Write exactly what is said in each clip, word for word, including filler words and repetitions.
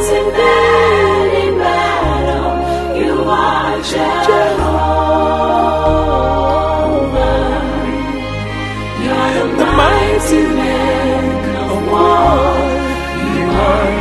mighty man in battle. You are Jehovah. You're the mighty man of war. You are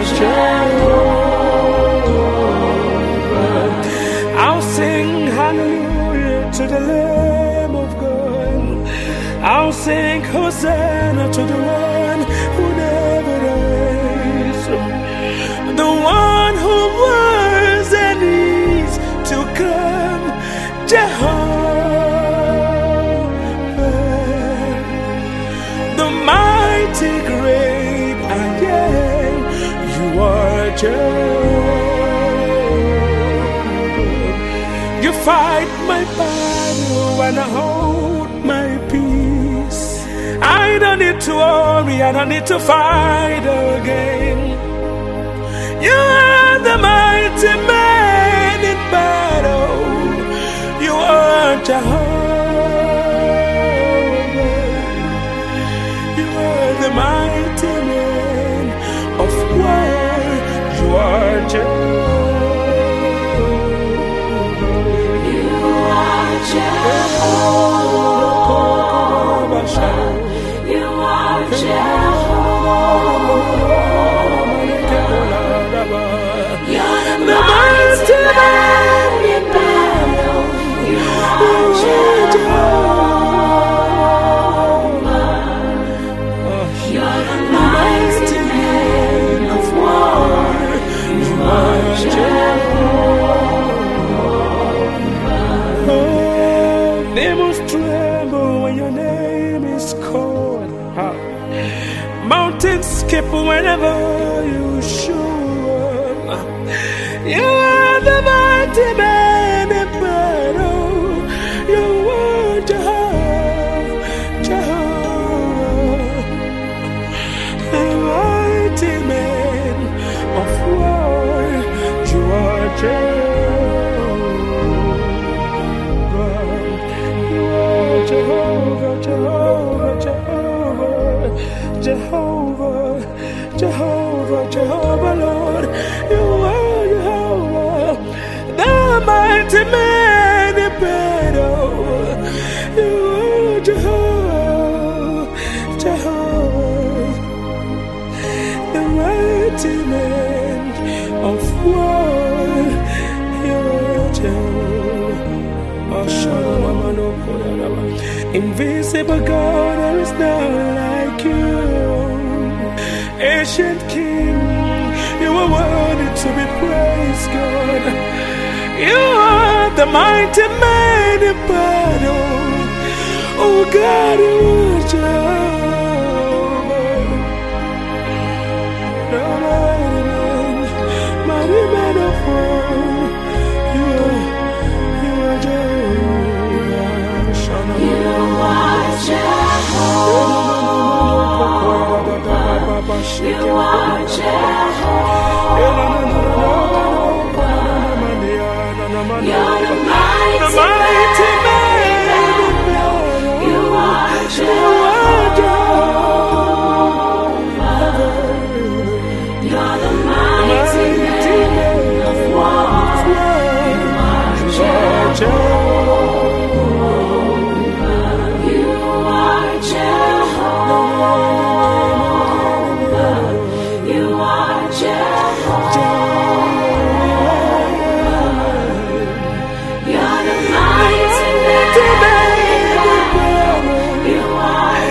Jehovah. I'll sing hallelujah to the Lamb of God. I'll sing Hosanna to the one who never dies, the one who was and is to come, Jehovah, the mighty great I am. You are Jehovah. You fight my battle and I hold my peace. I don't need to worry, I don't need to fight again. You are the mighty man in battle. You are Jehovah. You are the mighty man of war. You are Jehovah. You are Jehovah. You are Jehovah. You're the mighty man in battle. You are Jehovah. You're the mighty man of war. You are Jehovah. Oh, they must tremble when your name is called. Huh. Mountains skip whenever you show up. You are the mighty man in battle. You are Jehovah, Jehovah, the mighty man of war. You are Jehovah, Jehovah, Jehovah, Jehovah, Jehovah, Jehovah, Lord. You are Jehovah, the mighty man in battle. You are Jehovah, Jehovah, the mighty man of war. You are Jehovah. Invisible God, there is none like you. Ancient King, you are worthy to be praised, God. You are the mighty man in battle. Oh God, you are Jehovah, the mighty man, mighty man of war. You are, you are Jehovah. You are Jehovah. You are Jehovah. You're the mighty man. You are Jehovah. You're the mighty man of war. You are Jehovah. You are Jehovah. You are Jehovah. You're the mighty man. You are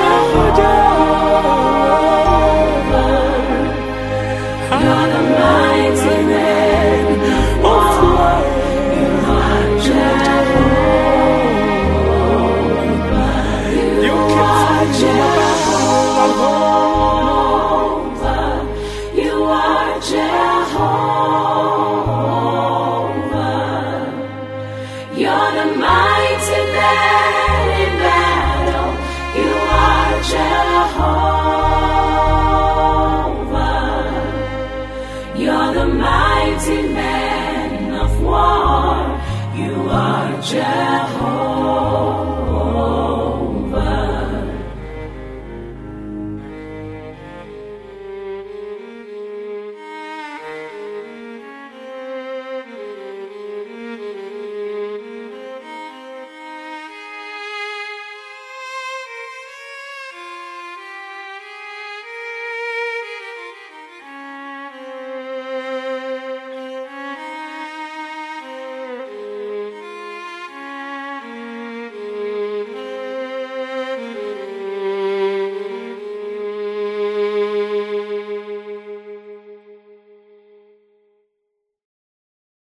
Jehovah. You're the mighty man of war. You are Jehovah. You are Jehovah. You are Jehovah. You're the mighty man in battle. You are Jehovah. You're the mighty man of war. You are Jehovah.